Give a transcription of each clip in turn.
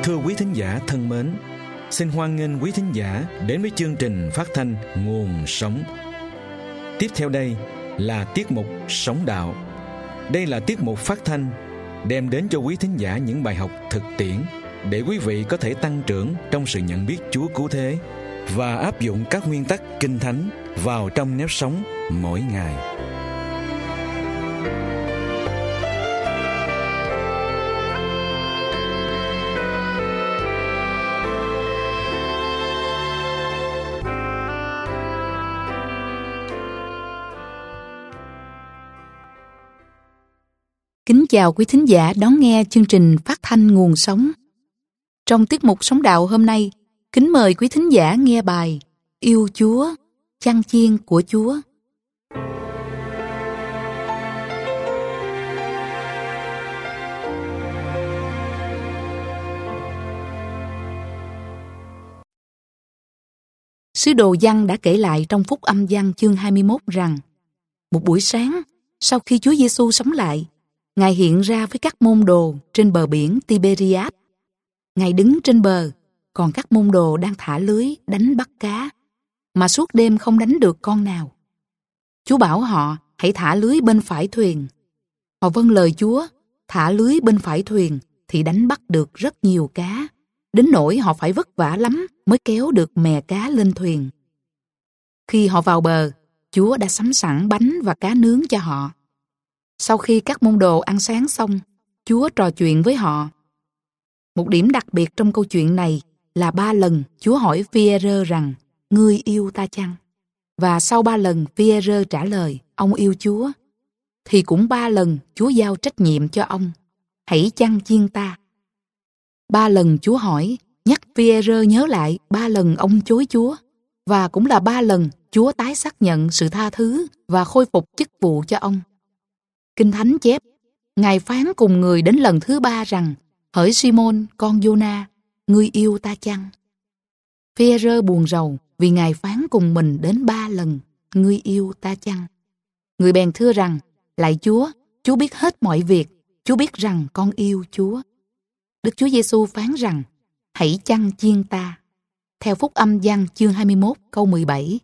Thưa quý thính giả thân mến, xin hoan nghênh quý thính giả đến với chương trình phát thanh Nguồn Sống. Tiếp theo đây là tiết mục Sống Đạo. Đây là tiết mục phát thanh đem đến cho quý thính giả những bài học thực tiễn để quý vị có thể tăng trưởng trong sự nhận biết Chúa cứu thế và áp dụng các nguyên tắc Kinh Thánh vào trong nếp sống mỗi ngày. Kính chào quý thính giả đón nghe chương trình phát thanh Nguồn Sống. Trong tiết mục Sống Đạo hôm nay, kính mời quý thính giả nghe bài Yêu Chúa, chăn chiên của Chúa. Sứ đồ Giăng đã kể lại trong Phúc Âm Giăng chương 21 rằng một buổi sáng, sau khi Chúa Giêsu sống lại, Ngài hiện ra với các môn đồ trên bờ biển Tiberias. Ngài đứng trên bờ, còn các môn đồ đang thả lưới đánh bắt cá, mà suốt đêm không đánh được con nào. Chúa bảo họ hãy thả lưới bên phải thuyền. Họ vâng lời Chúa, thả lưới bên phải thuyền thì đánh bắt được rất nhiều cá, đến nỗi họ phải vất vả lắm mới kéo được mè cá lên thuyền. Khi họ vào bờ, Chúa đã sắm sẵn bánh và cá nướng cho họ. Sau khi các môn đồ ăn sáng xong, Chúa trò chuyện với họ. Một điểm đặc biệt trong câu chuyện này là 3 lần Chúa hỏi Phi-e-rơ rằng, ngươi yêu ta chăng? Và sau 3 lần Phi-e-rơ trả lời, ông yêu Chúa, thì cũng 3 lần Chúa giao trách nhiệm cho ông, hãy chăn chiên ta. 3 lần Chúa hỏi, nhắc Phi-e-rơ nhớ lại 3 lần ông chối Chúa, và cũng là 3 lần Chúa tái xác nhận sự tha thứ và khôi phục chức vụ cho ông. Kinh Thánh chép, Ngài phán cùng người đến lần thứ 3 rằng, hỡi Simon con Giô-na, ngươi yêu ta chăng? Phi-e-rơ buồn rầu vì Ngài phán cùng mình đến 3 lần, ngươi yêu ta chăng? Người bèn thưa rằng, lạy Chúa biết hết mọi việc, Chúa biết rằng con yêu Chúa. Đức Chúa Giêsu phán rằng, hãy chăn chiên ta. Theo Phúc Âm Giăng chương 21 câu 17.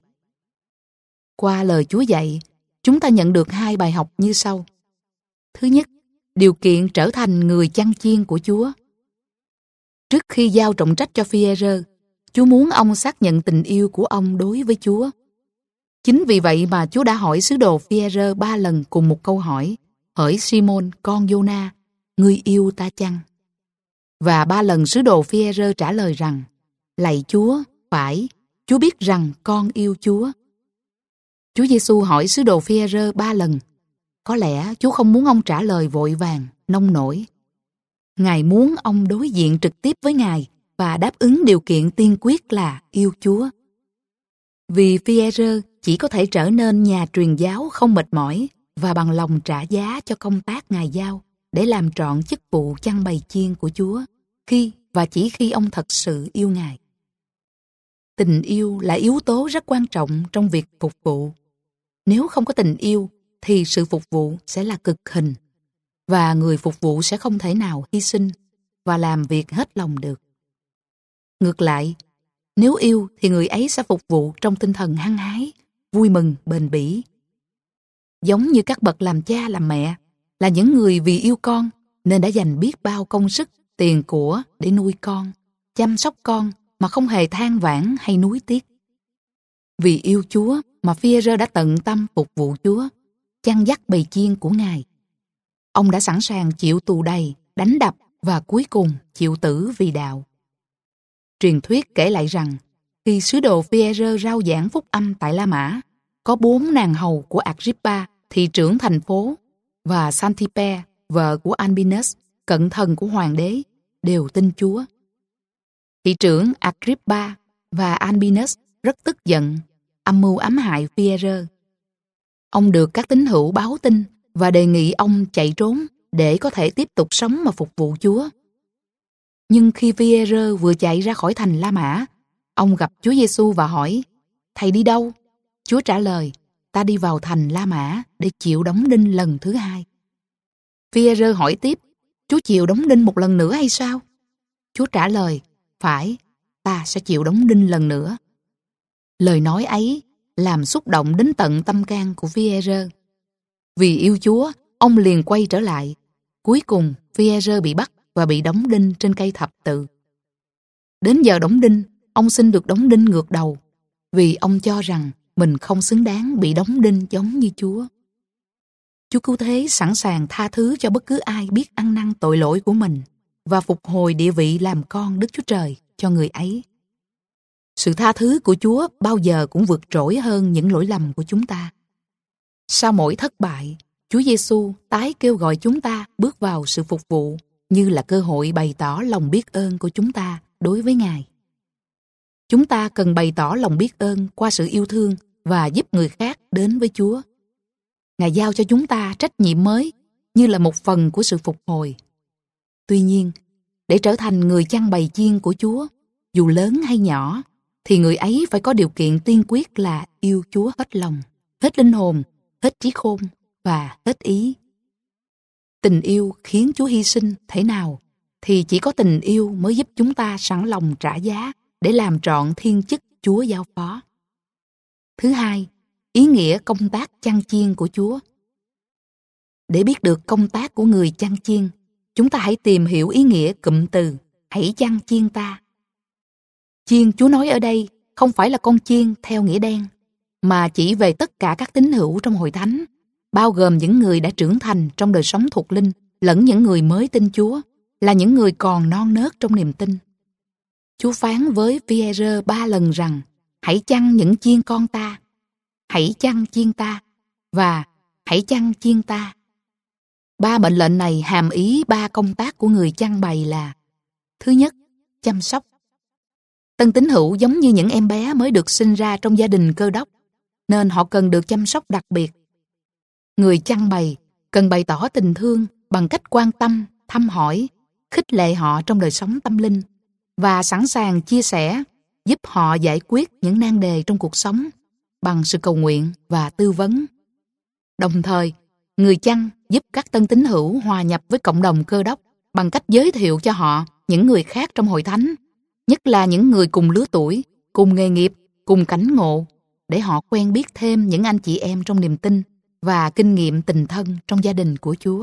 Qua lời Chúa dạy, chúng ta nhận được 2 bài học như sau. Thứ nhất, điều kiện trở thành người chăn chiên của Chúa. Trước khi giao trọng trách cho Phi-e-rơ, Chúa muốn ông xác nhận tình yêu của ông đối với Chúa. Chính vì vậy mà Chúa đã hỏi sứ đồ Phi-e-rơ 3 lần cùng một câu hỏi, hỡi Simon con Giô-na, ngươi yêu ta chăng? Và 3 lần sứ đồ Phi-e-rơ trả lời rằng, lạy Chúa, phải, Chúa biết rằng con yêu Chúa. Chúa Giêsu hỏi sứ đồ Phi-e-rơ 3 lần. Có lẽ Chúa không muốn ông trả lời vội vàng, nông nổi. Ngài muốn ông đối diện trực tiếp với Ngài và đáp ứng điều kiện tiên quyết là yêu Chúa. Vì Phi-e-rơ chỉ có thể trở nên nhà truyền giáo không mệt mỏi và bằng lòng trả giá cho công tác Ngài giao để làm trọn chức vụ chăn bầy chiên của Chúa khi và chỉ khi ông thật sự yêu Ngài. Tình yêu là yếu tố rất quan trọng trong việc phục vụ. Nếu không có tình yêu, thì sự phục vụ sẽ là cực hình, và người phục vụ sẽ không thể nào hy sinh và làm việc hết lòng được. Ngược lại, nếu yêu thì người ấy sẽ phục vụ trong tinh thần hăng hái, vui mừng, bền bỉ. Giống như các bậc làm cha làm mẹ, là những người vì yêu con nên đã dành biết bao công sức, tiền của để nuôi con, chăm sóc con mà không hề than vãn hay nuối tiếc. Vì yêu Chúa mà Phi-e-rơ đã tận tâm phục vụ Chúa, chăn dắt bầy chiên của Ngài. Ông đã sẵn sàng chịu tù đầy, đánh đập và cuối cùng chịu tử vì đạo. Truyền thuyết kể lại rằng, khi sứ đồ Phi-e-rơ rao giảng phúc âm tại La Mã, có 4 nàng hầu của Agrippa, thị trưởng thành phố, và Xantippe, vợ của Albinus, cận thần của hoàng đế, đều tin Chúa. Thị trưởng Agrippa và Albinus rất tức giận, âm mưu ám hại Phi-e-rơ. Ông được các tín hữu báo tin và đề nghị ông chạy trốn để có thể tiếp tục sống mà phục vụ Chúa. Nhưng khi Phi-e-rơ vừa chạy ra khỏi thành La Mã, ông gặp Chúa Giêsu và hỏi, thầy đi đâu? Chúa trả lời, ta đi vào thành La Mã để chịu đóng đinh lần thứ 2. Phi-e-rơ hỏi tiếp, Chúa chịu đóng đinh một lần nữa hay sao? Chúa trả lời, phải, ta sẽ chịu đóng đinh lần nữa. Lời nói ấy làm xúc động đến tận tâm can của Phi-e-rơ. Vì yêu Chúa, ông liền quay trở lại. Cuối cùng, Phi-e-rơ bị bắt và bị đóng đinh trên cây thập tự. Đến giờ đóng đinh, ông xin được đóng đinh ngược đầu, vì ông cho rằng mình không xứng đáng bị đóng đinh giống như Chúa. Chúa Cứu Thế sẵn sàng tha thứ cho bất cứ ai biết ăn năn tội lỗi của mình và phục hồi địa vị làm con Đức Chúa Trời cho người ấy. Sự tha thứ của Chúa bao giờ cũng vượt trội hơn những lỗi lầm của chúng ta. Sau mỗi thất bại, Chúa Giêsu tái kêu gọi chúng ta bước vào sự phục vụ như là cơ hội bày tỏ lòng biết ơn của chúng ta đối với Ngài. Chúng ta cần bày tỏ lòng biết ơn qua sự yêu thương và giúp người khác đến với Chúa. Ngài giao cho chúng ta trách nhiệm mới như là một phần của sự phục hồi. Tuy nhiên, để trở thành người chăn bầy chiên của Chúa, dù lớn hay nhỏ, thì người ấy phải có điều kiện tiên quyết là yêu Chúa hết lòng, hết linh hồn, hết trí khôn và hết ý. Tình yêu khiến Chúa hy sinh thế nào, thì chỉ có tình yêu mới giúp chúng ta sẵn lòng trả giá để làm trọn thiên chức Chúa giao phó. Thứ hai, ý nghĩa công tác chăn chiên của Chúa. Để biết được công tác của người chăn chiên, chúng ta hãy tìm hiểu ý nghĩa cụm từ hãy chăn chiên ta. Chiên Chúa nói ở đây không phải là con chiên theo nghĩa đen, mà chỉ về tất cả các tín hữu trong hội thánh, bao gồm những người đã trưởng thành trong đời sống thuộc linh lẫn những người mới tin Chúa, là những người còn non nớt trong niềm tin. Chúa phán với Phi-e-rơ 3 lần rằng hãy chăn những chiên con ta, hãy chăn chiên ta và hãy chăn chiên ta. 3 mệnh lệnh này hàm ý 3 công tác của người chăn bầy là: thứ nhất, chăm sóc. Tân tín hữu giống như những em bé mới được sinh ra trong gia đình Cơ Đốc, nên họ cần được chăm sóc đặc biệt. Người chăn bầy cần bày tỏ tình thương bằng cách quan tâm, thăm hỏi, khích lệ họ trong đời sống tâm linh và sẵn sàng chia sẻ, giúp họ giải quyết những nan đề trong cuộc sống bằng sự cầu nguyện và tư vấn. Đồng thời, người chăn giúp các tân tín hữu hòa nhập với cộng đồng Cơ Đốc bằng cách giới thiệu cho họ những người khác trong hội thánh, nhất là những người cùng lứa tuổi, cùng nghề nghiệp, cùng cảnh ngộ, để họ quen biết thêm những anh chị em trong niềm tin và kinh nghiệm tình thân trong gia đình của Chúa.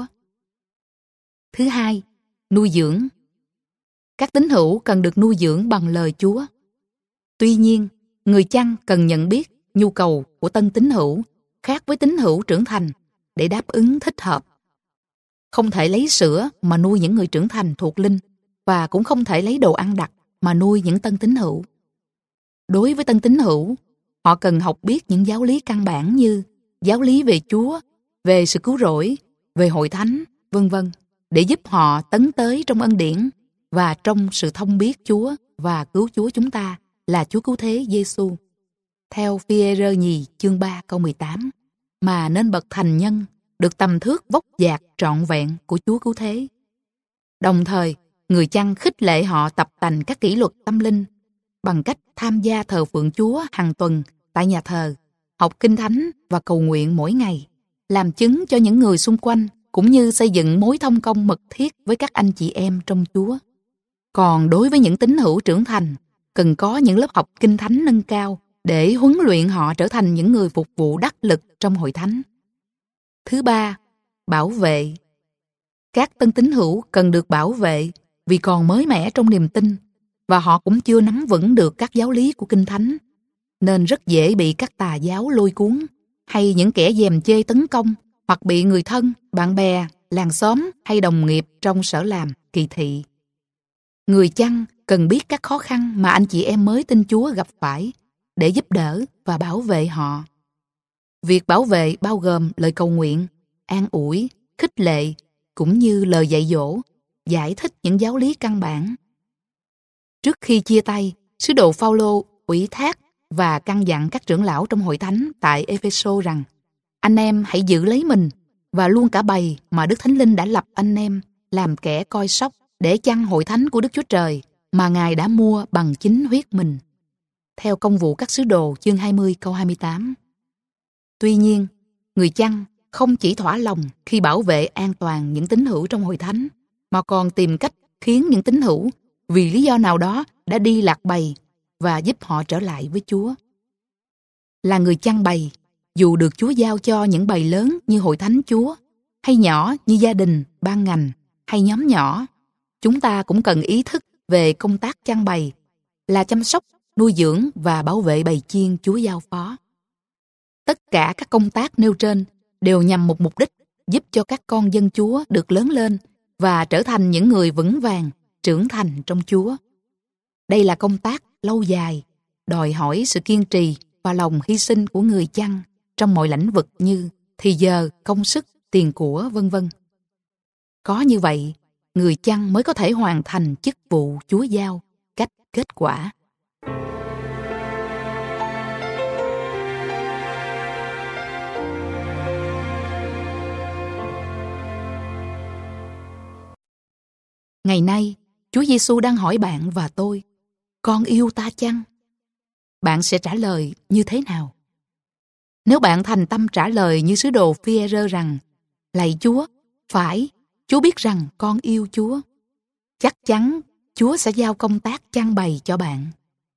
Thứ hai, nuôi dưỡng. Các tín hữu cần được nuôi dưỡng bằng lời Chúa. Tuy nhiên, người chăn cần nhận biết nhu cầu của tân tín hữu khác với tín hữu trưởng thành để đáp ứng thích hợp. Không thể lấy sữa mà nuôi những người trưởng thành thuộc linh, và cũng không thể lấy đồ ăn đặc mà nuôi những tân tín hữu. Đối với tân tín hữu, họ cần học biết những giáo lý căn bản như giáo lý về Chúa, về sự cứu rỗi, về hội thánh, vân vân, để giúp họ tấn tới trong ân điển và trong sự thông biết Chúa và cứu Chúa chúng ta là Chúa Cứu Thế Giêsu. Theo Phi-e-rơ nhì chương 3 câu 18, mà nên bậc thành nhân được tầm thước vóc dạc trọn vẹn của Chúa Cứu Thế. Đồng thời, người chăn khích lệ họ tập tành các kỷ luật tâm linh bằng cách tham gia thờ phượng Chúa hàng tuần tại nhà thờ, học kinh thánh và cầu nguyện mỗi ngày, làm chứng cho những người xung quanh, cũng như xây dựng mối thông công mật thiết với các anh chị em trong Chúa. Còn đối với những tín hữu trưởng thành, cần có những lớp học kinh thánh nâng cao để huấn luyện họ trở thành những người phục vụ đắc lực trong hội thánh. Thứ ba, bảo vệ. Các tân tín hữu cần được bảo vệ vì còn mới mẻ trong niềm tin và họ cũng chưa nắm vững được các giáo lý của kinh thánh, nên rất dễ bị các tà giáo lôi cuốn hay những kẻ gièm chê tấn công, hoặc bị người thân, bạn bè, làng xóm hay đồng nghiệp trong sở làm kỳ thị. Người chăn cần biết các khó khăn mà anh chị em mới tin Chúa gặp phải để giúp đỡ và bảo vệ họ. Việc bảo vệ bao gồm lời cầu nguyện, an ủi, khích lệ, cũng như lời dạy dỗ, giải thích những giáo lý căn bản. Trước khi chia tay, sứ đồ Phao-lô ủy thác và căn dặn các trưởng lão trong hội thánh tại Ê-phê-sô rằng: anh em hãy giữ lấy mình và luôn cả bầy mà Đức Thánh Linh đã lập anh em làm kẻ coi sóc để chăn hội thánh của Đức Chúa Trời mà Ngài đã mua bằng chính huyết mình. Theo Công vụ các sứ đồ chương 20 câu 28. Tuy nhiên, người chăn không chỉ thỏa lòng khi bảo vệ an toàn những tín hữu trong hội thánh, mà còn tìm cách khiến những tín hữu vì lý do nào đó đã đi lạc bầy và giúp họ trở lại với Chúa. Là người chăn bầy, dù được Chúa giao cho những bầy lớn như hội thánh Chúa, hay nhỏ như gia đình, ban ngành, hay nhóm nhỏ, chúng ta cũng cần ý thức về công tác chăn bầy, là chăm sóc, nuôi dưỡng và bảo vệ bầy chiên Chúa giao phó. Tất cả các công tác nêu trên đều nhằm một mục đích giúp cho các con dân Chúa được lớn lên và trở thành những người vững vàng, trưởng thành trong Chúa. Đây là công tác lâu dài, đòi hỏi sự kiên trì và lòng hy sinh của người chăn trong mọi lĩnh vực như thì giờ, công sức, tiền của, vân vân. Có như vậy, người chăn mới có thể hoàn thành chức vụ Chúa giao cách kết quả. Ngày nay, Chúa Giêsu đang hỏi bạn và tôi, con yêu ta chăng? Bạn sẽ trả lời như thế nào? Nếu bạn thành tâm trả lời như sứ đồ Phi-e-rơ rằng, lạy Chúa, phải, Chúa biết rằng con yêu Chúa, chắc chắn Chúa sẽ giao công tác chăn bầy cho bạn.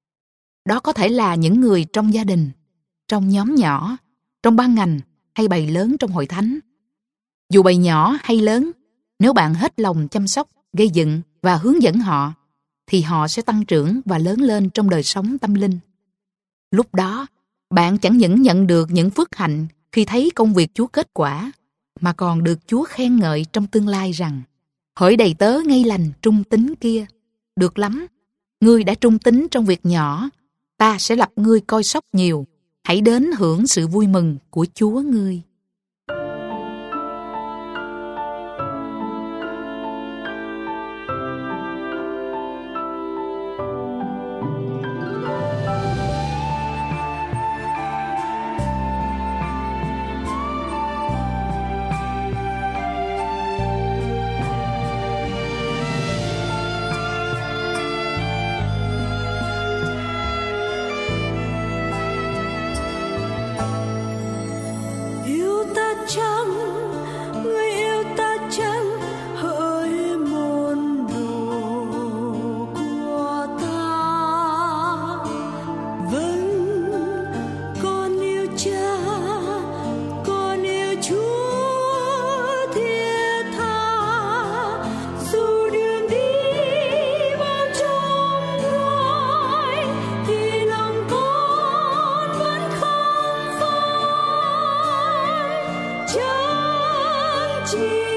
Đó có thể là những người trong gia đình, trong nhóm nhỏ, trong ban ngành hay bầy lớn trong hội thánh. Dù bầy nhỏ hay lớn, nếu bạn hết lòng chăm sóc, gây dựng và hướng dẫn họ, thì họ sẽ tăng trưởng và lớn lên trong đời sống tâm linh. Lúc đó, bạn chẳng những nhận được những phước hạnh khi thấy công việc Chúa kết quả, mà còn được Chúa khen ngợi trong tương lai rằng, hỡi đầy tớ ngay lành trung tín kia, được lắm, ngươi đã trung tín trong việc nhỏ, ta sẽ lập ngươi coi sóc nhiều, hãy đến hưởng sự vui mừng của Chúa ngươi. Chỉ